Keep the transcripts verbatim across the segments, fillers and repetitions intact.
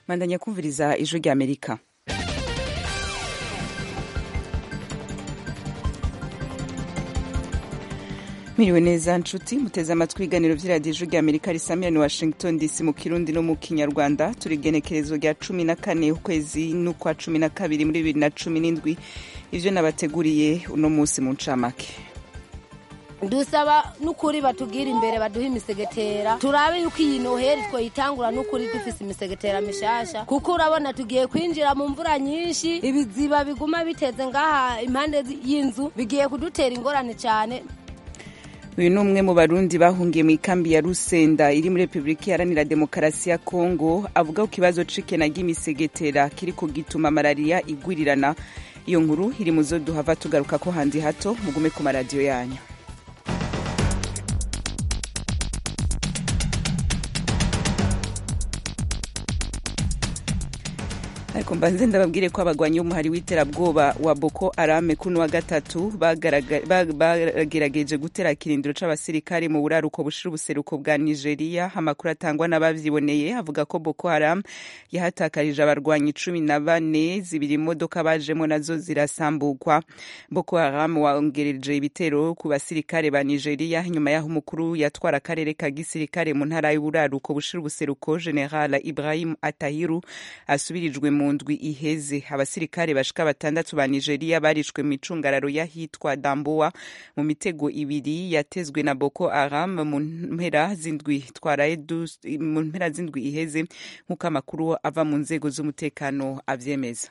Mandanya kumviriza ijwi rya Amerika. Miriwe neza nshuti muteze amatwi ibiganiro vy'iradiyo ijwi rya Amerika risamira ni Washington D C mu Kirundi no mu Kinyarwanda. Turi genekerezo rya cumi na kane ukwezi n'ukwa cumi na kabiri muri bibiri na cumi n'indwi. Ivyo nabateguriye uno musi mu ncamake. Dusaba nukuri batugira imbere baduha imisegetera turabe yuko iyi noheri twoyitangura nukuri dufise imisegetera mishasha kuko urabona tugiye kwinjira mu mvura nyinshi ibiziba biguma biteze ngaha impande y'inzu bigiye kudutera ingorane cyane. Uyu ni umwe mu barundi bahungiye mu ikambi ya Rusenda iri muri Republika Iharanira Demokarasi ya Kongo avuga ko ikibazo c'ikena ry'imisegetera kiri kugituma malaria igwirirana. Iyo nkuru iri muzo duhava tugaruka ko handi hato mugume ku maradiyo yanyu. Ariko mbanze ndababwire ko abagwanyi b'umuhari w'iterabwoba wa Boko Haram kuno wa gatatu bagerageje gutera kirindiro c'abasirikare mu buraruko bushira ubuseruko bwa Nigeria. Amakuru atangwa n'abavyiboneye avuga ko Boko Haram yahatakarije abarwanyi cumi na bane, zibiri imodoka bajemo nazo zirasambukwa. Boko Haram wongereje ibitero ku basirikare ba Nigeria nyuma yaho umukuru yatwara akarere ka gisirikare mu ntara y'uburaruko bushira ubuseruko General Ibrahim Atahiru asubirijwe mu ndwi iheze. Abasirikare bashika batandatu ba Nigeria barishwe mu icungararo yahitwa Damboa mu mitego ibiri yatezwe na Boko Haram mu mpera z'indwi twaraye mu mpera z'indwi iheze nk'uko amakuru ava mu nzego z'umutekano avyemeza.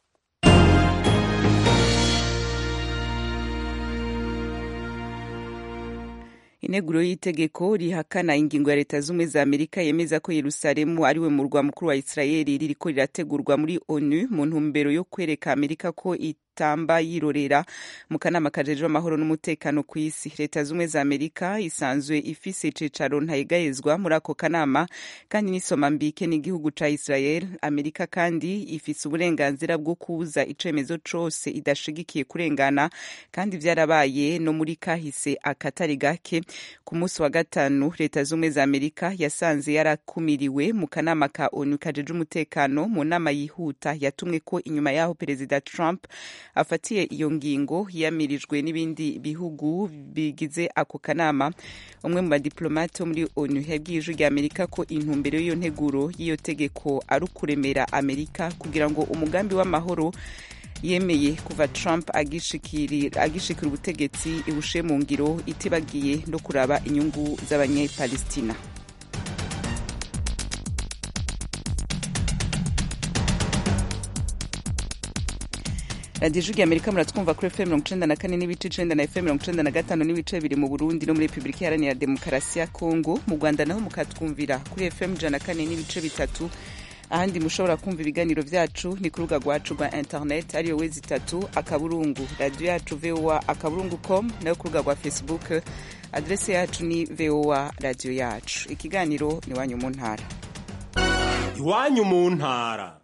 Ineguro y'itegeko rihakana ingingo ya leta z'umwe za Amerika yemeza ko Yerusalemu ariwe murwa mukuru wa Israeli ririko rirategurwa muri ONU mu ntumbero yo kwereka Amerika ko tamba yirorera mu kanama kajejwe amahoro n'umutekano ku isi. Leta z'umwe za Amerika isanzwe ifise icicaro ntayegayezwa muri ako kanama kandi n'isoma mbike n'igihugu ca Israel. Amerika kandi ifise uburenganzira bwo kubuza icemezo cose idashigikiye kurengana kandi vyarabaye no muri kahise akatari gake. Ku munsi wa gatanu leta z'umwe za Amerika yasanze yarakumiriwe mu kanama ka ONU kajejwe umutekano mu nama yihuta yatumwe ko inyuma yaho Perezida Trump afatiye iyo ngingo yamirijwe n'ibindi bihugu bigize ako kanama. Umwe mu badiplomate muri ONU yabwiye ijwi rya Amerika ko intumbero y'iyo nteguro y'iyo tegeko ari ukuremera Amerika kugira ngo umugambi w'amahoro yemeye kuva Trump agishikira agishikira ubutegetsi ibushe mu ngiro itibagiye no kuraba inyungu z'abanyepalestina. Radio Ijwi rya Amerika muratwumva kuri F M mirongo icenda na kane n'ibice icenda na F M mirongo icenda na gatanu n'ibice bibiri mu Burundi no muri Republika Iharanira Demokarasi ya Kongo. Mu Rwanda naho mukatwumvira kuri F M ijana na kane n'ibice bitatu. Ahandi mushobora kumva ibiganiro vyacu ni ku rubuga rwacu rwa internet ariyo wezi itatu akaburungu radio yacu V O A akaburungu com, nayo ku rubuga rwa Facebook adresse yacu ni V O A radio yacu. Ikiganiro ni Iwanyu mu ntara. Iwanyu mu ntara.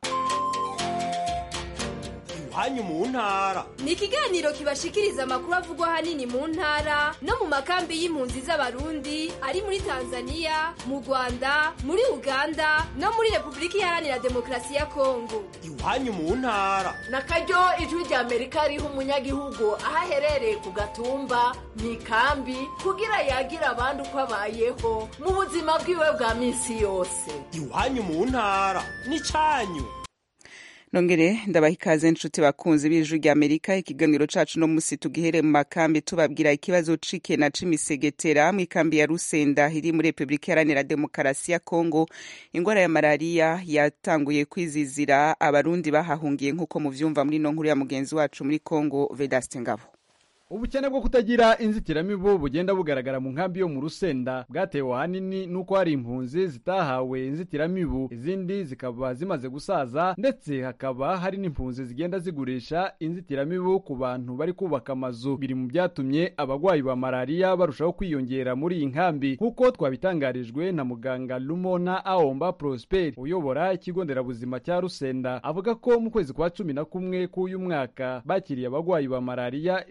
Iwanyu mu ntara ni ikiganiro kibashikiriza amakuru avugwa hanini mu ntara no mu makambi y'impunzi z'abarundi ari muri Tanzania, mu Rwanda, muri Uganda no muri Republika Iharanira Demokarasi ya Kongo. Iwanyu mu ntara nakaryo ijwi rya Amerika riha umunyagihugu aho aherereye ku gatumba mu ikambi kugira yagira abandi uko abayeho mu buzima bwiwe bwa minsi yose. Iwanyu mu ntara ni canyu. Nongere ndabaha ikaze nshuti bakunzi b'ijwi rya Amerika. Ikiganiro cacu no musi tugihere mu makambi tubabwira ikibazo c'ikena c'imisegetera mu ikambi ya Rusenda iri muri Republika Iharanira Demokarasi ya Kongo. Ingwara ya malaria yatanguye kwizizira abarundi bahahungiye nk'uko muvyumva muri no nkuru ya mugenzi wacu muri Kongo Vedaste Ngabo. Ubukene bwo kutagira inzitiramibu bugenda bugaragara mu nkambi yo mu Rusenda bwatewe hanini nuko hari impunzi zitahawe inzitiramibu, izindi zikaba zimaze gusaza, ndetse hakaba hari n'impunzi zigenda zigurisha inzitiramibu ku bantu bari kubaka amazu. Biri mu byatumye abagwayi ba malaria barushaho kwiyongera muri iyi nkambi, nkuko twabitangarijwe na muganga Lumona Aomba Prosper uyobora ikigo nderabuzima cya Rusenda. Avuga ko mu kwezi kwa cumi na kumwe k'uyu mwaka bakiriye abagwayi ba malaria ibihumbi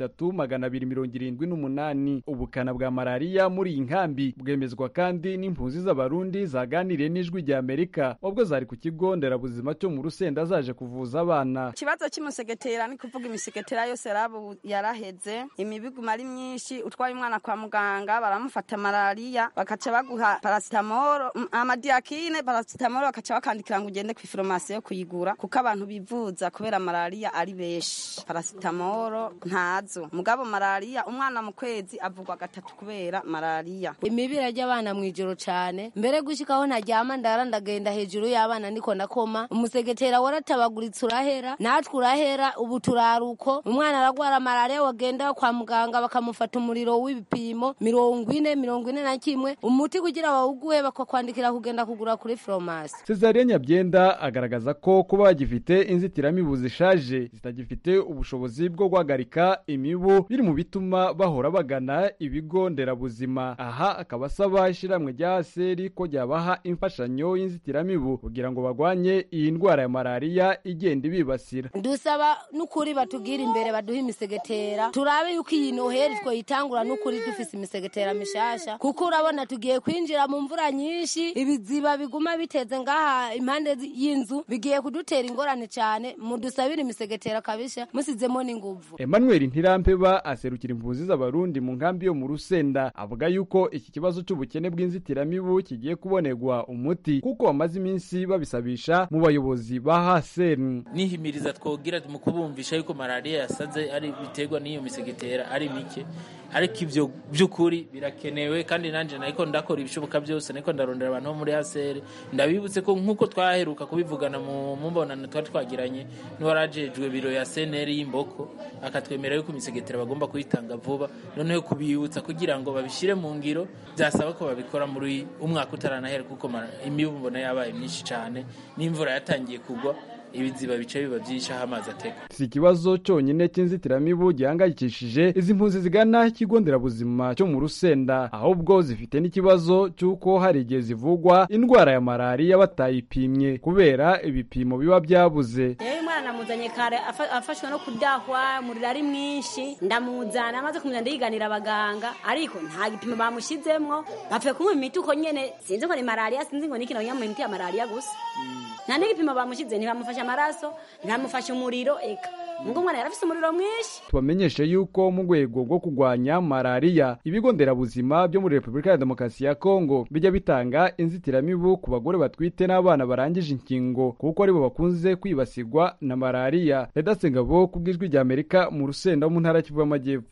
bitatu magana abiri mirongo irindwi n'umunani. Ubukana bwa malariya muri iyi nkambi bwemezwa kandi n'impunzi z'abarundi zaganiriye n'ijwi rya Amerika ubwo zari ku kigo nderabuzima cyo mu Rusenda zaje kuvuza abana. Ikibazo cy'umusegetera ni kuvuga imisegetera yose yarabu yaraheze, imibiguma ari myinshi, utwaye umwana kwa muganga baramufata malariya bakaca baguha paracetamol, amadiakine, paracetamol bakaca bakandikira ngo ugende ku farumasi yo kuyigura kuko abantu bivuza kubera malariya ari beshi. Paracetamol ntazo, mugabo malariya umwana mu kwezi avugwa gatatu kubera malariya. Imibira y'abana mwijoro cyane, mbere gushikaho ntaryama ndara ndagenda hejuru y'abana niko nakoma, umusegetera waratabaguritse urahera, natwe urahera, ubu turaruko, umwana aragwara malariya wagenda kwa muganga bakamufata umuriro w'ibipimo mirongo ine mirongo ine na kimwe, umuti kugira bawuguhe bakakwandikira kugenda kugura kuri farumasi. Cesarie Nyabyenda agaragaza ko kuba bagifite inzitiramibu zishaje zitagifite ubushobozi bwo guhagarika imibu biri mu bituma bahora bagana ibigo nderabuzima. Aha akaba asaba ishiramwe rya Aseri ko ryabaha imfashanyo y'inzitiramibu kugira ngo bagwanye iyi ndwara ya malariya igenda ibibasira. Dusaba n'ukuri batugira imbere baduha imisegetera, turabe yuko iyi noheri twoyitangura n'ukuri dufise imisegetera mishasha kuko urabona tugiye kwinjira mu mvura nyinshi, ibiziba biguma biteze ngaha impande y'inzu bigiye kudutera ingorane cyane, mudusabira imisegetera kabisha musizemo n'inguvu. Emmanuel Ntirampeba aserukira impunzi z'abarundi mu nkambi yo mu Rusenda avuga yuko iki kibazo cy'ubukene bw'inzitiramibu kigiye kubonerwa umuti kuko bamaze iminsi babisabisha mu bayobozi ba Haseri. Nihimiriza twogira mu kubumvisha yuko malariya yasaze ari biterwa n'iyo misegetera ari mike, ariko ivyo by'ukuri birakenewe kandi nanje nako ndakora ibishoboka byose, nako ndarondera abantu bo muri Haseri. Ndabibutse ko nkuko twaheruka kubivugana mu mbonano twari twagiranye n'uwarajejwe biro ya C N L y'Imboko akatwemera yuko imisegetera bagomba kuyitanga vuba, noneho kubiyutsa kugira ngo babishire mu ngiro byasaba ko babikora muri umwaka utaranahera kuko imibu mbona yabaye myinshi cyane n'imvura yatangiye kugwa, ibiziba bice biba byinshi aho amazi ateka. Si ikibazo cyonyine cy'inzitiramibu gihangayikishije izi mpunzi zigana ikigo nderabuzima cyo mu Rusenda, ahubwo zifite n'ikibazo cy'uko hari igihe zivugwa indwara ya malariya batayipimye kubera ibipimo biba byabuze. Yewe mwana namuzanye kare afashwe no kudahwa, umuriro ari mwinshi, ndamuzana amaze kumenya ndiganira abaganga ariko nta gipimo bamushizemwo, bapfe kumwe imiti uko nyene, sinzi ko ni malariya, sinzi ngo niki nayo imiti ya malariya gusa. Nta n'igipimo bamushize, ntibamufasha amaraso, ntibamufasha umuriro, eka ngo mwana yarafise umuriro mwinshi. Tubamenyeshe yuko mu rwego rwo kurwanya malariya ibigo nderabuzima byo muri Repubulika ya Demokarasi ya Kongo bijya bitanga inzitiramibu ku bagore batwite n'abana barangije inkingo kuko aribo bakunze kwibasirwa na malariya. Redatse Ngabo kubw'ijwi rya Amerika mu Rusenda mu ntara Kivu y'Amajyepfo.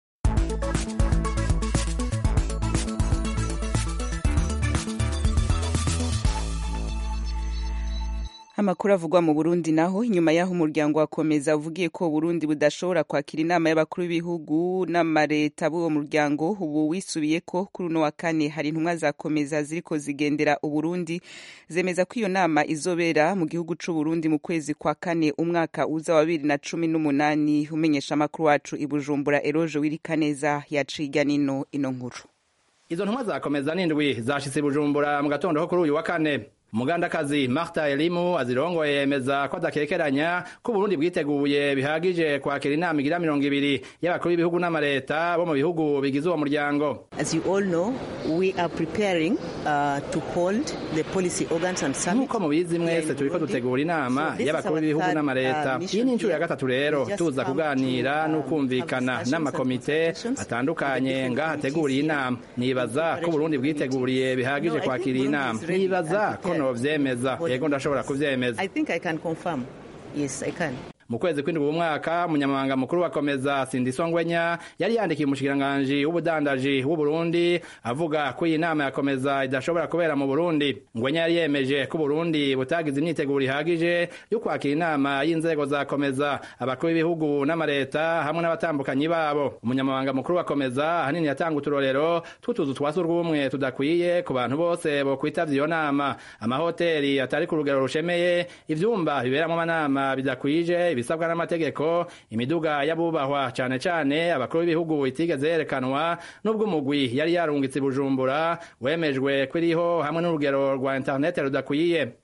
Amakuru avugwa mu Burundi naho inyuma yaho umuryango wakomeza uvugiye ko Burundi budashobora kwakira inama y'abakuru b'ibihugu n'amareta b'uwo muryango, ubu wisubiye ko kuri uno wa kane hari intumwa zakomeza ziriko zigendera Uburundi zemeza ko iyo nama izobera mu gihugu c'u Burundi mu kwezi kwa kane umwaka uza wa bibiri na cumi n'umunani. Umenyesha amakuru wacu i Bujumbura Eroje Wirikaneza yaciga nino ino nkuru. Izo ntumwa zakomeza n'indwi zashitse Bujumbura mu gatondo ko kuri uyu wa kane. Mugandakazi Martha Elimu azirongoye yemeza ko adakekeranya ko Burundi bwiteguye bihagije kwakira inama igira mirongo ibiri y'abakuru b'ibihugu n'amareta bo mu bihugu bigize uwo muryango. As you all know, we are preparing uh, to hold the policy organs and summit. Nuko mubizi mwese turiko dutegura inama y'abakuru b'ibihugu n'amareta. Iyi ni incuro ya gatatu rero tuza kuganira no kumvikana n'amakomite atandukanye ngaha tegura inama. Nibaza ko Burundi bwiteguriye bihagije kwakira inama. Nibaza ko vyemeza yego ndashobora kuvyemeza. I think I can confirm. Yes, I can. Mu kwezi kw'indwi umwaka umunyamabanga mukuru wakomeza Sindiso Ngwenya yari yandikiye umushikiranganji w'ubudandaji w'u Burundi avuga ko iyi nama yakomeza idashobora kubera mu Burundi. Ngwenya yari yemeje ko Burundi butagize imyiteguro ihagije yo kwakira inama y'inzego zakomeza abakuru b'ibihugu n'amareta hamwe n'abatambukanyi babo. Umunyamabanga mukuru wakomeza hanini yatanga uturorero tw'utuzu twa surwumwe tudakwiye ku bantu bose bo kwitavya iyo nama, amahoteli atari ku rugero rushemeye, ivyumba biberamo amanama bidakwije ibisabwa n'amategeko, imiduga y'abubahwa cyane cyane abakuru b'ibihugu itigeze yerekanwa nubwo umugwi yari yarungitse Bujumbura wemejwe kwiriho hamwe n'urugero rwa internet rudakwiye.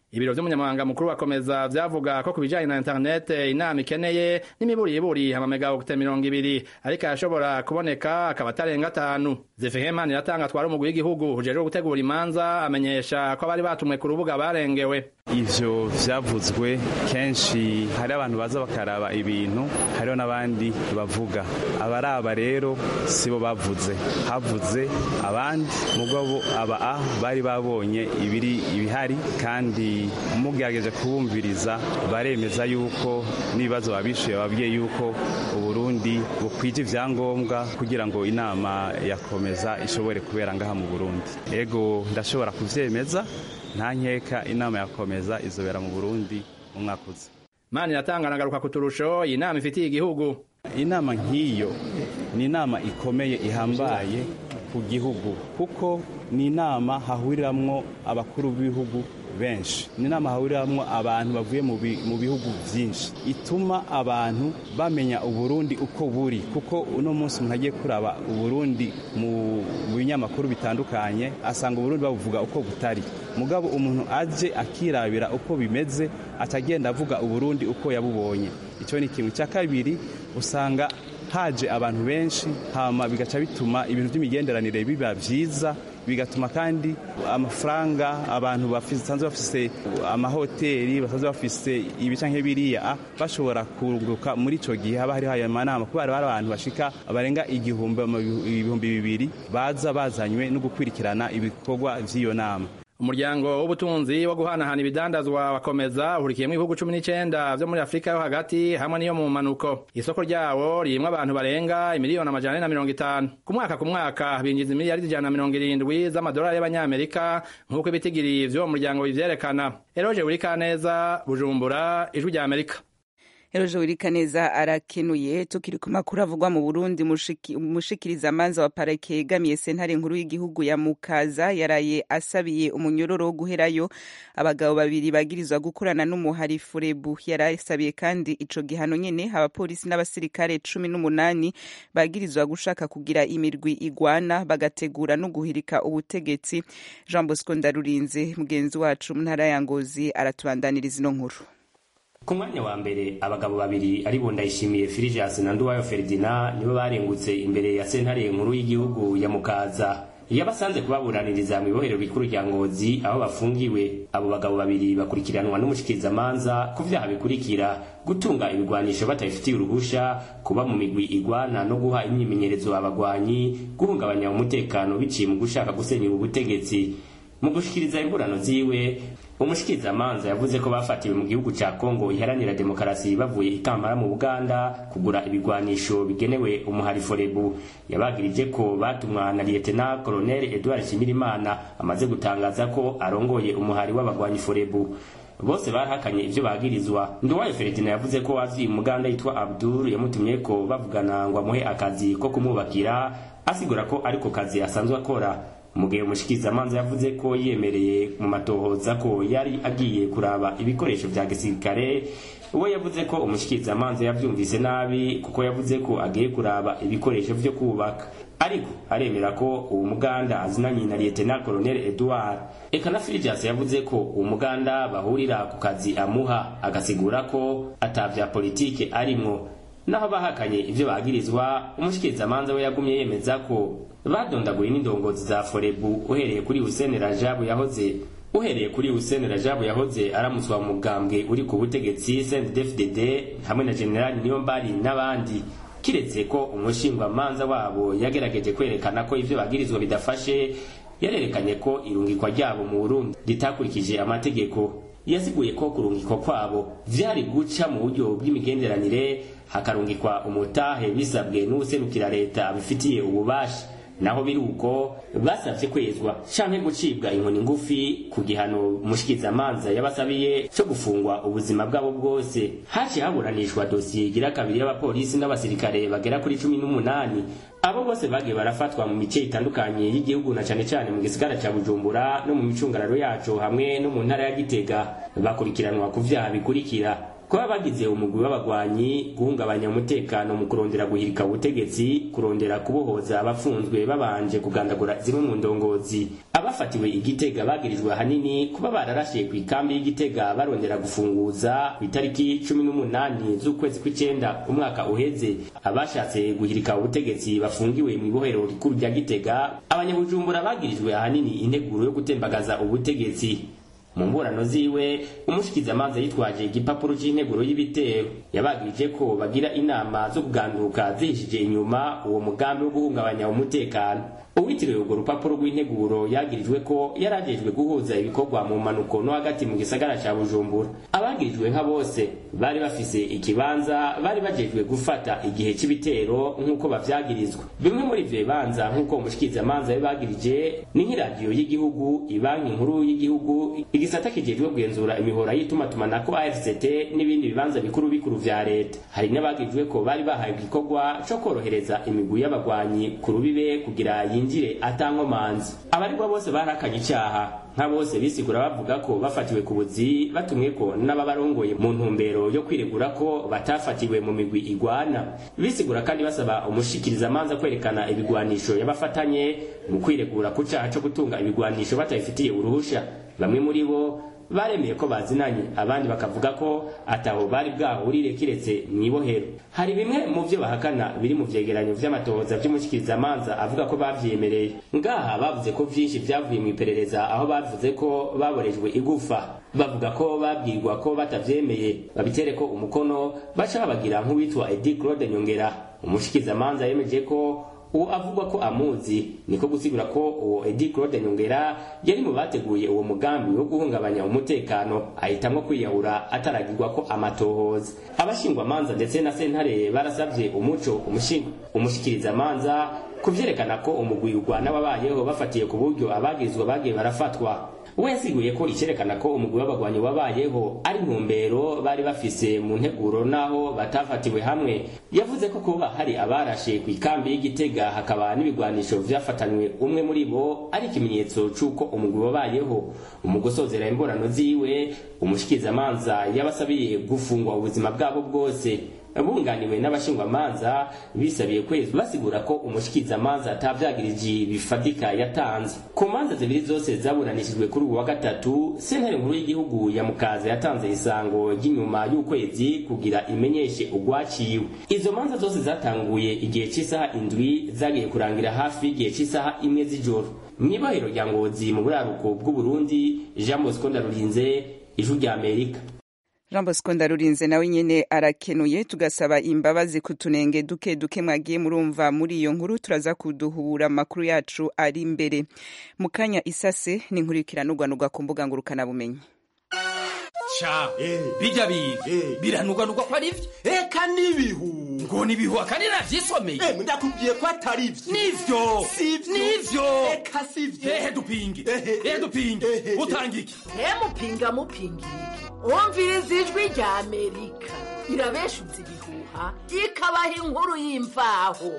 ibiro vy'umunyamabanga mukuru bakomeza vyavuga ko kubijanye na internet inama ikeneye n'imiburiburi amamegawokite mirongo ibiri ariko arashobora kuboneka akaba atarenga atanu. Zefehemani iratanga atwara umugwi w'igihugu ujejwe gutegura imanza amenyesha ko abari batumwe ku rubuga barengewe. Ivyo vyavuzwe kenshi hari abantu baza bakaraba ibintu hariho n'abandi bavuga abaraba rero sibo bavuze havuze abandi mugabo aba a bari babonye ibiri ibihari kandi mugerageje kubumviriza baremeza yuko n'ibibazo babishuye babwiye yuko Uburundi bukwije ivyangombwa kugira ngo inama yakomeza ishobore kubera ngaha mu Burundi. Ego ndashobora kuvyemeza nta nkeka inama yakomeza izobera mu Burundi mu mwaka uza. Mani yatanga nagaruka kuturusho inama ifitiye igihugu. Inama nk'iyo ni inama ikomeye ihambaye ku gihugu kuko ni inama hahuriramwo abakuru b'ibihugu benshi, ni inama hahuriramwo abantu bavuye mu bihugu vyinshi, ituma abantu bamenya Uburundi uko buri kuko uno munsi umuntu agiye kuraba Uburundi mu binyamakuru bitandukanye asanga Uburundi bavuga uko butari, mugabo umuntu aje akirabira uko bimeze atagenda avuga Uburundi uko yabubonye. Ico ni ikintu cya kabiri, usanga haje abantu benshi hama bigaca bituma ibintu by'imigenderanire biba vyiza, bigatuma kandi amafaranga abantu basanzwe bafise amahoteli basanzwe bafise ibicanke biriya bashobora kunguka muri ico gihe haba hari hayo manama kuba hari abantu bashika barenga igihumbi ibihumbi bibiri baza bazanywe no gukwirikirana ibikorwa vy'iyo nama. Umuryango w'ubutunzi wo guhanahana ibidandazwa wakomeza uhurikiyemo ibihugu cumi n'icenda vyo muri Afrika yo hagati hamwe niyo mu manuko. Isoko ryawo ririmwo abantu barenga imiliyoni amajana ane na mirongo itanu. Ku mwaka ku mwaka binjiza imiliyaridi ijana na mirongo irindwi z'amadolari y'abanyamerika nk'uko ibitigiri vy'uwo muryango bivyerekana. Eroje Urikaneza, Bujumbura, Ijwi rya Amerika. Eroje Urikaneza arakenuye. Tukiri ku makuru avugwa mu Burundi, umushikiriza manza wa parike yegamiye sentare nkuru y'igihugu ya Mukaza yaraye asabiye umunyororo wo guherayo abagabo babiri bagirizwa gukorana n'umuhari Furebu. Yarasabiye kandi ico gihano nyene abapolisi n'abasirikare cumi n'umunani bagirizwa gushaka kugira imirwi igwana bagategura no guhirika ubutegetsi. Jean Bosco Ndarurinze mugenzi wacu mu ntara ya Ngozi aratubandaniriza ino nkuru. Ku mwanya wa mbere abagabo babiri ari bo Ndayishimiye Filigias na Nduwayo Ferdinand nibo barengutse imbere ya sentare nkuru y'igihugu ya Mukaza. Yabasanze kubaburaniriza mu ibohero bikuru rya Ngozi aho bafungiwe. Abo bagabo babiri bakurikiranwa n'umushikiriza manza ku vyaha bikurikira: gutunga ibigwanisho batayifitiye uruhusha, kuba mu migwi igwana no guha imyimenyerezo abagwanyi, guhungabanya umutekano biciye mu gushaka gusenyera ubutegetsi. Mu gushikiriza imburano ziwe, umushikiriza manza yavuze ko bafatiwe mu gihugu ca Kongo iharanira demokarasi bavuye Ikampara mu Buganda kugura ibigwanisho bigenewe umuhari Forebu. Yabagirije ko batumwa na Lieutenant Colonel Edouard Shimirimana amaze gutangaza ko arongoye umuhari w'abagwanyi Forebu. Bose barahakanye ivyo bagirizwa. Nduwayo Ferdinand yavuze ko wazi umuganda yitwa Abdul yamutumye ko bavugana ngo amuhe akazi ko kumubakira, asigura ko ariko kazi asanzwe akora. Mugihe umushikiriza manza yavuze ko yemereye mu matohoza ko yari agiye kuraba ibikoresho vya gisirikare, uwo yavuze ko umushikiriza manza yavyumvise nabi kuko yavuze ko agiye kuraba ibikoresho vyo kubaka. Ariko aremera ko uwo muganda azinanye na Lieutenant Colonel Edouard. Eka na Filigias yavuze ko uwo muganda bahurira ku kazi amuha, agasigura ko atavya politike arimwo. Naho bahakanye ivyo bagirizwa, umushikiriza manza we yagumye yemeza ko badondaguye n'indongozi za Forebu uhereye kuri Hussein Rajabu yahoze uhereye kuri Hussein Rajabu yahoze aramuswa mu mugambwe uri ku butegetsi C N D D F D D hamwe na General Niyombari n'abandi. Kiretse ko umushingwa manza wabo yagerageje kwerekana ko ivyo bagirizwa bidafashe, yarerekanye ko irungikwa ryabo mu Burundi ritakurikije amategeko. Yasiguye ko kurungikwa kwabo vyari guca mu buryo bw'imigenderanire, hakarungikwa umutahe bisabwe n'userukira leta abifitiye ububasha. Naho biri uko basavye kwezwa canke gucibwa inkoni ngufi ku gihano umushikiriza manza yabasabiye cyo gufungwa ubuzima bwabo bwose. Haje haburanishwa dosiye igira kabiri y'abapolisi n'abasirikare bagera kuri cumi n'umunani. Abo bose bagiye barafatwa mu mice itandukanye y'igihugu na cane cane mu gisigara ca Bujumbura no mu micungararo yaco hamwe no mu ntara ya Gitega. Bakurikiranwa ku vyaha bikurikira: kuba bagize umugwi w'abagwanyi, guhungabanya umutekano mu kurondera guhirika ubutegetsi, kurondera kubohoza abafunzwe babanje kugandagura zimwe mu ndongozi. Aba abafatiwe igitega bagirijwe hanini kuba bararashe ku ikambi y'igitega barondera gufunguza ku itariki cumi n'umunani z'ukwezi kw'icenda umwaka uheze abashatse guhirika ubutegetsi bafungiwe mu ibohero rikuru rya Gitega. Abanyabujumbura bagirijwe hanini integuro yo gutembagaza ubutegetsi. Mu mburano ziwe umushikizamanza yitwaje igipapuro c'integuro y'ibitero yabagirije ko bagira inama zo kuganduka zihishije inyuma uwo mugambi wo guhungabanya umutekano. Uwitiriwe urwo rupapuro rw'integuro yagirijwe ko yarajejwe guhuza ibikorwa mu manuko no hagati mu gisagara ca Bujumbura. Abagirijwe nka bose bari bafise ikibanza bari bajejwe gufata igihe c'ibitero nk'uko bavyagirizwa. Bimwe muri ivyo bibanza nk'uko umushikizamanza yabagirije ni nk'iradiyo y'igihugu, ibanki nkuru y'igihugu, igisata kijejwe kugenzura imihora y'itumatumana A R C T n'ibindi bibanza bikuru bikuru vya leta. Hari n'abagirijwe ko bari bahaye igikorwa co korohereza imigwi y'abagwanyi ku rubibe kugira yinjire atankomanzi. Abaregwa bose barakanye icaha nka bose bisigura bavuga ko bafatiwe ku buzi batumwe ko n'ababarongoye mu ntumbero yo kwiregura ko batafatiwe mu migwi igwana. Bisigura kandi basaba umushikirizamanza kwerekana ibigwanisho yabafatanye mu kwiregura ku caha co gutunga ibigwanisho batayifitiye uruhusha. Bamwe muri bo baremeye ko bazinanye, abandi bakavuga ko ataho bari bwahurire kiretse mwibohero. Hari bimwe mu byo bahakana biri mu vyegeranyo vy'amatohoza vy'umushikirizamanza avuga ko bavyemereye. Ngaha bavuze ko vyinshi vyavuye mu iperereza, aho bavuze ko baborejwe igufa. Bavuga ko babwirwa ko batavyemeye babitere ko umukono baca babagira nk'uwitwa Edi Claude Nyongera. Umushikirizamanza yemeje ko uwo avugwa ko amuzi, niko gusigura ko uwo Edi Claude Nyongera yari mu bateguye uwo mugambi wo guhungabanya umutekano, ahitamwo kwiyahura ataragirwa ko amatohoza. Abashingwa manza ndetse na sentare barasavye umuco umushikiriza manza kuvyerekana ko umugwi ugwana wabayeho bafatiye ku buryo abagirizwa bagiye barafatwa. We yasiguye ko icerekana ko umugwi w'abagwanyi wabayeho ari ntumbero bari bafise mu nteguro naho batafatiwe hamwe. Yavuze ko kuba hari abarashe ku ikambi y'Igitega hakaba n'ibigwanisho vyafatanywe umwe muri bo ari ikimenyetso c'uko umugwi wabayeho. Umugosozera imborano ziwe umushikirizamanza yabasabiye gufungwa ubuzima bwabo bwose. Abunganiwe n'abashingwamanza bisabiye kwezi basigura ko umushikirizamanza atavyagirije bifatika yatanze. Ku manza zibiri zose zaburanishijwe kuri uwa gatatu, sentare nkuru y'igihugu ya Mukaza yatanze isango ry'inyuma y'ukwezi kugira imenyeshe ugwaciwe. Izo manza zose zatanguye igihe c'isaha indwi zagiye kurangira hafi igihe c'isaha imwe z'ijoro. Mw'ibohero rya Ngozi mu buraruko bw'u Burundi, Jean Bosco Ndarurinze, Ijwi rya Amerika. Jean Bosco Ndarurinze nawe nyene arakenuye. Tugasaba imbabazi kutunenge duke duke mwagiye murumva muri iyo nkuru. Turaza kuduhura amakuru yacu ari imbere mu kanya isase n'inkurikiranurwanurwa ku mbuga ngurukana bumenyi. Cha bijya biga biranurwanurwa ko ari vyo eka nibihu ngo nibihu akandi navyisomeye. Eh ndakubwiye ko atari vyo nivyo nivyo eka sivyo. Ehe dupinge ehe dupinge utangike he mupinga mupingi umviriza ijwi rya Amerika irabeshuza ibihuha ikabaha inkuru y'imvaho.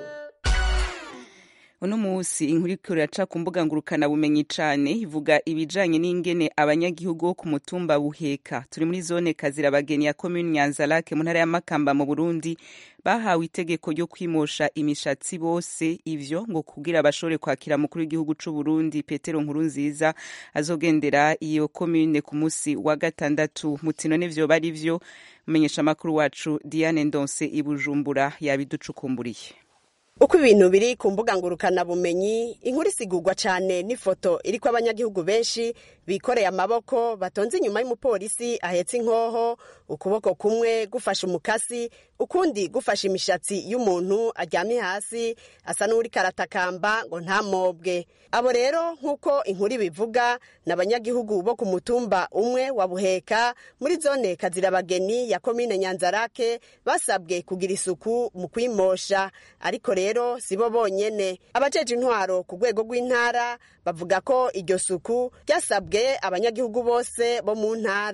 Uno musi inkuru iraca ku mbuga ngurukana bumenyi cane ivuga ibijanye n'ingene abanyagihugu ku mutumba Buheka turi muri zone Kazirabageni ya commune Nyanzarake mu ntara ya Makamba mu Burundi bahawe itegeko ryo kwimosha imishatsi bose, ivyo ngo kugira bashore kwakira mukuru w'igihugu c'u Burundi Petero Nkurunziza azogendera iyo commune ku musi wa gatandatu. Mutino n'ivyo bari vyo menyesha makuru wacu Diane Ndonse ibujumbura yabiducukumburiye. Uko ibintu biri ku mbuga ngurukana bumenyi, inkuru isigurwa cyane n'ifoto iriko abanyagihugu benshi bikoreye amaboko batonze inyuma y'umupolisi ahetse inkoho, ukuboko kumwe gufasha umukasi, ukundi gufasha imishatsi y'umuntu aryamye hasi asa n'uri karatakamba ngo ntamobwe. Abo rero nk'uko inkuru bivuga n'abanyagihugu bo ku mutumba umwe wa Buheka muri zone Kazirabageni ya commune Nyanzarake basabwe kugira isuku mu kwimosha. Ariko rero sibo bonyene, abajeje intwaro ku rwego rw'intara bavuga ko iryo suku ryasabwe abanyagihugu bose bo mu ntara.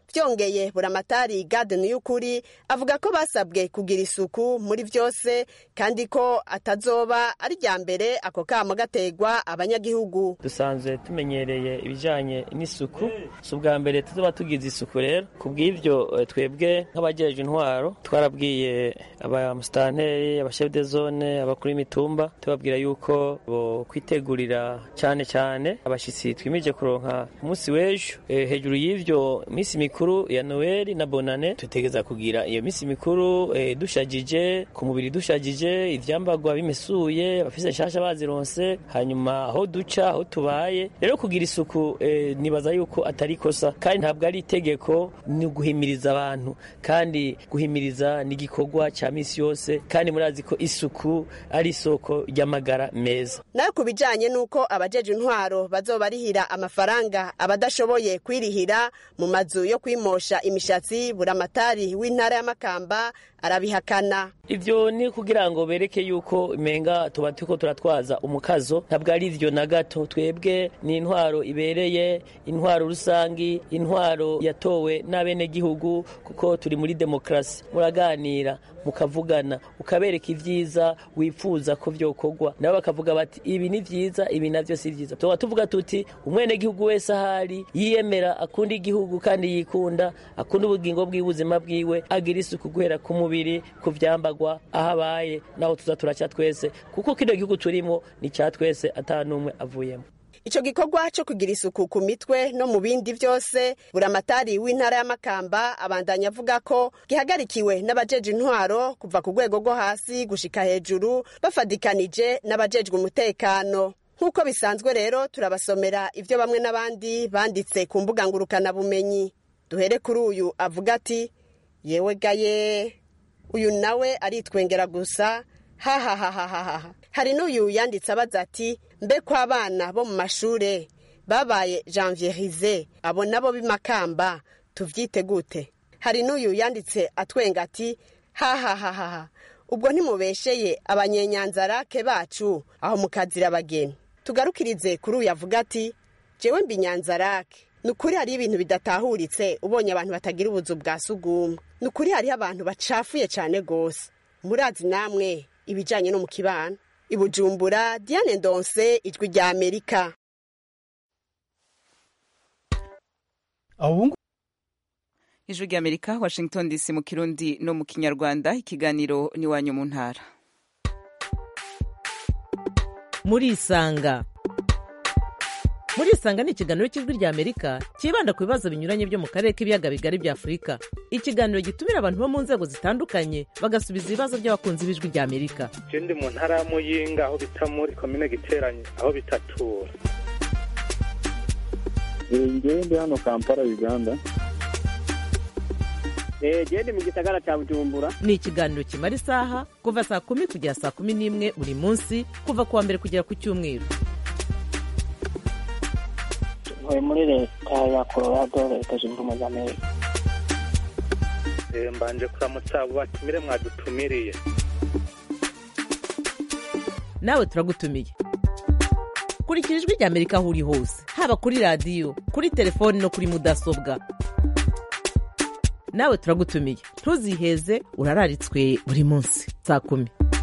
vyongeye buramatari Gade Niyukuri avuga ko basabwe kugira isuku muri vyose kandi ko atazoba ari rya mbere ako kamo gategwa abanyagihugu. Dusanzwe tumenyereye ibijanye n'isuku, si ubwa mbere tuzoba tugize isuku rero. Kubw'ivyo twebwe nk'abajeje intwaro twarabwiye abamustanteri, abachef de zone, abakuru imitumba tubabwira yuko bo kwitegurira cyane cyane abashitsi twimije kuronka umunsi w'ejo. E, hejuru y'ivyo misi mikuru ya Noel na Bonane tutegeza kugira iyo misi mikuru e, dushajije ku mubiri, dushajije ivyambagwa bimesuye, abafise nshasha bazironse, hanyuma aho duca aho tubaye. Rero kugira isuku e, nibaza yuko atari kosa kandi ntabwo ari itegeko, ni guhimiriza abantu kandi guhimiriza ni igikorwa cya misi yose kandi murazi ko isuku ari isoko ry'amagara meza. Nayo kubijanye nuko abajeje intwaro bazobarihira amafaranga abadashoboye kwirihira mu mazu yo kwimosha imishatsi, buramatari w'intara ya Makamba arabihakana. Ivyo ni kugira ngo bereke yuko menga tuba tuko turatwaza umukazo, ntabwo ari ivyo na gato. Twebwe ni intwaro ibereye, intwaro rusangi, intwaro yatowe n'abene gihugu, kuko turi muri demokrasi. Muraganira mukavugana ukabereka ivyiza wifuza ko vyokogwa, nabo bakavuga bati ibi ni vyiza, ibi navyo si vyiza. Tuba tuvuga tuti umwene gihugu wese ahari yiyemera akunda igihugu kandi yikunda, akunda ubugingo bw'ubuzima bwiwe, agira isuku guhera ku mubiri, ku vyambagwa, ahabaye naho tuza turaca twese, kuko kino gihugu turimo ni ca twese atanumwe avuyemo. Ico gikorwa cyo kugira isuku ku mitwe no mu bindi vyose, buramatari w'intara ya Makamba abandanya avuga ko gihagarikiwe n'abajeje intwaro kuva ku rwego rwo hasi gushika hejuru, bafadikanije n'abajejwe umutekano. Nkuko bisanzwe rero turabasomera ivyo bamwe n'abandi banditse ku mbuga ngurukana bumenyi. Duhere kuri uyu avuga ati yewe gaye, uyu nawe aritwengera gusa, ha ha ha ha ha. Hari n'uyu yanditse abaza ati mbe kwa abana bo mu mashure babaye janvierize, abo nabo b'imakamba tuvyite gute? Hari n'uyu yanditse atwenga ati ha ha ha ha, ubwo ntimubesheye abanyenyanzarake bacu aho mukazira abageni. Tugarukirize kuri uyu avuga ati jewe mbi Nyanzarake, nukuri hari ibintu bidatahuritse ubonye abantu batagira ubuzu bwa sugumwe, nukuri hari abantu bacafuye cyane gose. Murazi namwe ibijanye no mu kibano. I Bujumbura, Diane Ndonse, Ijwi rya Amerika. Awungu Ijwi rya Amerika, Washington D C mu Kirundi no mu Kinyarwanda. Ikiganiro ni wanyu mu ntara. Muri Isanga. Muri Isanga ni ikiganiro cy'Ijwi rya Amerika kibanda ku bibazo binyuranye byo mu karere k'ibiyaga bigari bya Afurika. Ikiganiro gitumira abantu bo mu nzego zitandukanye bagasubiza ibibazo by'abakunzi b'Ijwi rya Amerika. Ndi mu ntara ya Muyinga aho bita muri komine Giteranye aho bitatura. Ngewe ndi hano Kampala Uganda. Eh gende mu gisagara cya Bujumbura. Ni ikiganiro kimara isaha kuva saa kumi kugera saa kumi n'imwe buri munsi, kuva kuwa mbere kugera ku cyumweru. Muri leta ya Colorado, leta zunze ubumwe za Amerika. Eh mbanje kuramutsa abo batumire mwadutumiriye. Nawe turagutumiye. Kurikira Ijwi rya Amerika aho uri hose, haba kuri radio, kuri telefone no kuri mudasobwa. Nawe turagutumiye. Ntuziheze, urararitswe buri munsi saa kumi.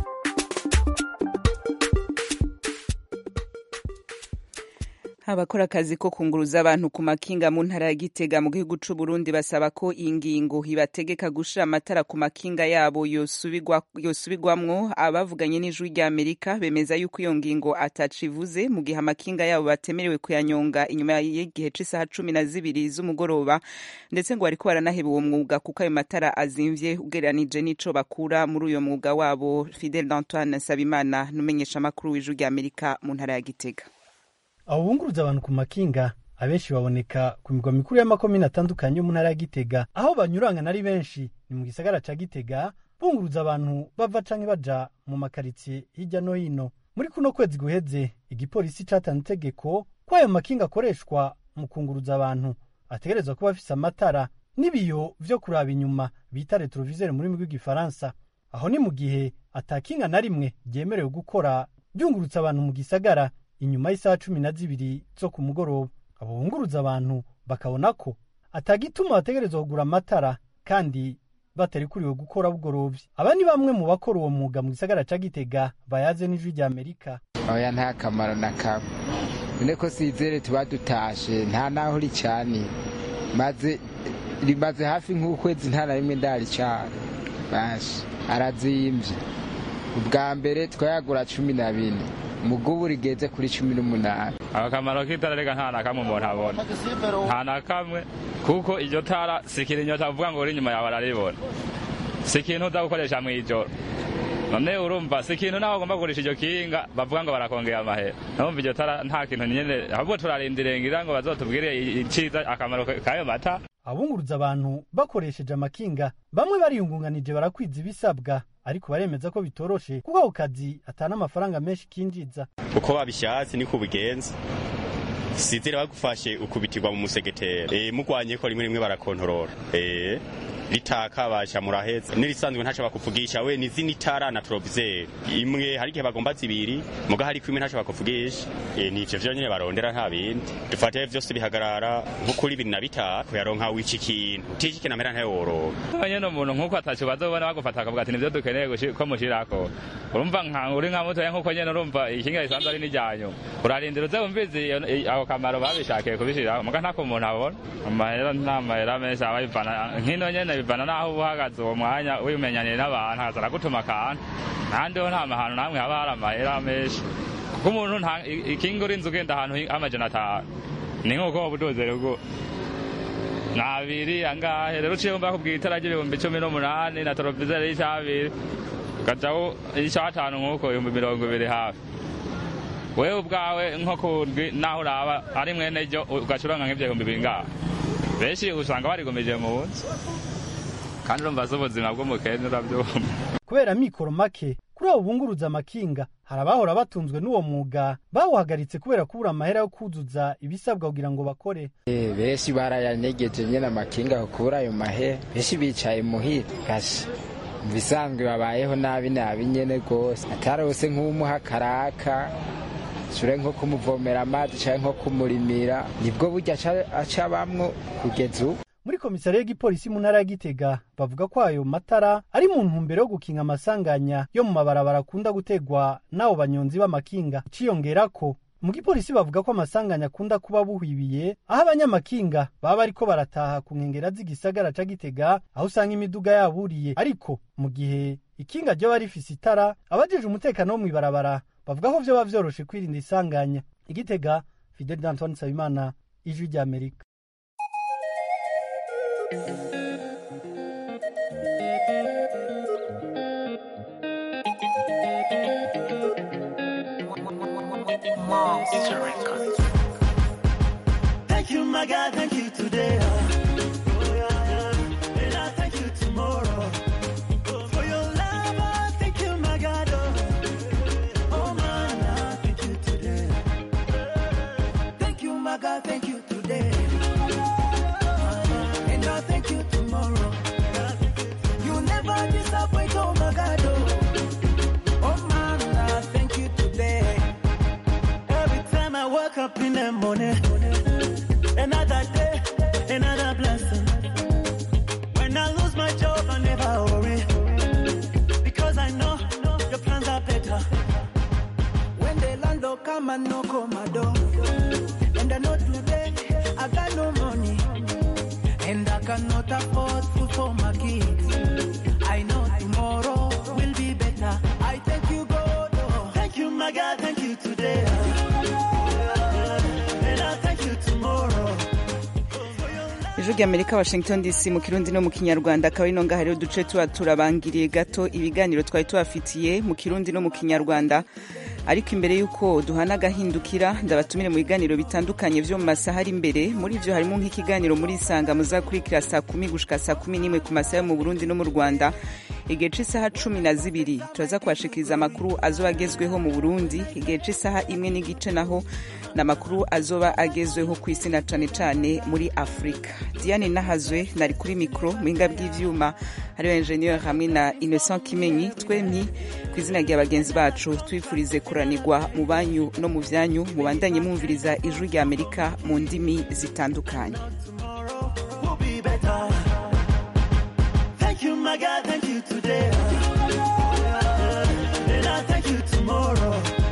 Abakora akazi ko kunguruza abantu ku makinga mu ntara ya Gitega mu gihugu c'u Burundi basaba ko ingingo ibategeka gushira amatara ku makinga yabo yosubigwa yosubigwamwo. Abavuganye n'Ijwi rya Amerika bemeza yuko iyo ngingo atacivuze mu gihe amakinga yabo batemerewe kuyanyonga inyuma y'igihe c'isaha cumi na zibiri z'umugoroba, ndetse ngo bariko baranaheba uwo mwuga kuko ayo matara azimvye ugereranije n'ico bakura muri uyo mwuga wabo. Fidel Antoine Sabimana numenyesha makuru w'Ijwi rya Amerika mu ntara ya Gitega. Abo bunguruza abantu ku makinga abenshi baboneka ku migwa mikuru y'amakomine atandukanye mu ntara ya Gitega, aho banyuranga ari benshi ni mu gisagara ca Gitega, bunguruza abantu bava canke baja mu makaritsiye hirya no hino. Muri kuno kwezi guheze igipolisi catanze itegeko ko ayo makinga akoreshwa mu kunguruza abantu ategerezwa kuba afise amatara n'ibiyo vyo kuraba inyuma bita retroviseur muri migwi gifaransa. Aho ni mu gihe atakinga na rimwe ryemerewe gukora byungurutsa abantu mu gisagara inyuma y'isaha cumi na zibiri zo ku mugoroba. Abo bunguruza abantu bakabona ko atagituma bategerezwa kugura amatara kandi batarikuriwe gukora bugorovye. Aba ni bamwe mu bakora uwo mwuga mu gisagara ca Gitega bayaze n'ijwi rya Amerika. Oya nta kamaro na kamwe. None ko sizere tuba dutashe nta naho ricani. Maze rimaze hafi nk'ukwezi nta na rimwe ndari cyane. Bashi arazimvye. Ubwa mbere twayagura cumi na bine. Mugubu rigeze kuri cumi n'umunani. Akamaro k'itara rega nta na kamwe umuntu abona. Nta na kamwe kuko iryo tara sikira inyota uvuga ngo uri inyuma yawe araribona. Si ikintu uza gukoresha mu ijoro. None urumva si ikintu naho ugomba kugurisha iryo kinga bavuga ngo barakongera amahera. Numva iryo tara nta kintu nyene ahubwo turarindira ngira ngo bazotubwire iciza akamaro kayo mata. Abunguruza abantu bakoresheje amakinga bamwe bariyungunganije barakwiza ibisabwa ariko baremeza ko bitoroshe kuko ako kazi atana amafaranga menshi kinjiza. Uko babishatse niko bigenza. Sizere bagufashe ukubitirwa mu musegetera. Eh mugwanye ko rimwe rimwe barakontorora. Eh litaka basha muraheza nirisanzwe ntacho bakuvugisha we nizini tara na troviseur imwe hari gihe bagomba zibiri muga hari kwimwe ntacho bakuvugisha e, nivyo vyo nyene barondera nta bindi dufate vyose bihagarara nko kuri ibiri na bitatu kuyaronka wiki kintu tiki kinamera ntayo woro abanye no muntu nkuko atacho bazobona bagufata akavuga ati nivyo dukeneye ko mushirako urumva nka uri nka muto nkuko nyene urumva ikinga isanzwe ari nijyanyo urarindira uze umvizi ako kamaro babishakiye kubishira muga ntako umuntu abona amahera nta mahera menshi abayivana nkino nyene bivana naho uhagaze uwo mwanya wimenyaniye n'abantu hazara gutuma kandi nandi ho nta mahano namwe haba hari amahera menshi kuko umuntu nta ikinga urinze ugenda ahantu amajana atanu ni nk'uko ubudozere bwo nabiri angahe rero uciye umva kubwira itara ry'ibihumbi cumi n'umunani na torovizere y'icabiri gajaho icatanu nk'uko ibihumbi mirongo ibiri hafi wewe ubwawe nko kundwi naho uraba ari mwene ryo ugacuranga nk'ivyo bihumbi bingahe benshi usanga barigomije mu nzu kandi urumva z'ubuzima bw'umukene urabyumva kubera mikoro make kuri abo bunguruza amakinga hari abahora batunzwe n'uwo mwuga bawuhagaritse kubera kubura amahera yo kuzuza ibisabwa kugira ngo bakore. Eh benshi barayanyegeje nyene amakinga kubura ayo mahera benshi bicaye muhira gashi bisanzwe babayeho nabi nabi nyene gose atarose nk'umuha karaka shure nko kumuvomera amazi cyangwa nko kumurimira nibwo burya aca bamwo kugeza ubu. Muri komisariya y'igipolisi mu ntara ya Gitega bavuga ko ayo matara ari mu ntumbero yo gukinga amasanganya yo mu mabarabara akunda gutegwa n'abo banyonzi b'amakinga. Ciyongera ko mu gipolisi bavuga ko amasanganya akunda kuba buhwibiye aho abanyamakinga baba bariko barataha ku nkengera z'igisagara ca Gitega aho usanga imiduga yaburiye ariko mu gihe ikinga ryo bari rifise itara abajeje umutekano wo mw'ibarabara bavuga ko vyoba vyoroshe kwirinda isanganya. Igitega, Fidel Antoine Nsabimana, Ijwi rya Amerika. Thank you, my God, thank you today. Oh, yeah, yeah. And I thank you tomorrow. Oh, for your love, I thank you, my God. Oh, oh man, I thank you today. Thank you, my God, thank you today. And I thank you tomorrow. You never disappoint, oh my God. Oh, oh man, I thank you today. Every time I wake up in the morning, another day, another blessing. When I lose my job, I never worry, because I know your plans are better. When the landlord come and knock on my door, and I know today I got no money, and I cannot afford food for my kids. I know tomorrow will be better. I thank you, God. Oh, thank you, my God. Thank you today. And I thank you tomorrow. Ijwi ry'Amerika, Washington D C, mu Kirundi no mu Kinyarwanda. Akaba ino ngaha rero duce tuba turabangiriye gato ibiganiro twari tubafitiye mu Kirundi no mu Kinyarwanda, ariko imbere y'uko duhana agahindukira ndabatumire mu biganiro bitandukanye vyo mu masaha ari imbere. Muri ivyo harimo nk'ikiganiro muri Isanga muzakurikira saa kumi gushika saa kumi n'imwe ku masaha mu Burundi no mu Rwanda. Igihe c'isaha cumi na zibiri turaza kubashikiriza amakuru azoba agezweho mu Burundi. Igihe c'isaha imwe n'igice naho n'amakuru azoba agezweho ku isi na cane cane muri Afrika. Diane Nahazwe nari kuri mikro muhinga bw'ivyuma, hariho engineer hamwe na Innocent Kimenyi. Twempi ku izina rya bagenzi bacu twifurize kuranirwa mu banyu no mu vyanyu, mubandanye mwumviriza Ijwi ry'Amerika mu ndimi zitandukanye. will be better. Thank you, my God, thank you today. And I thank you tomorrow.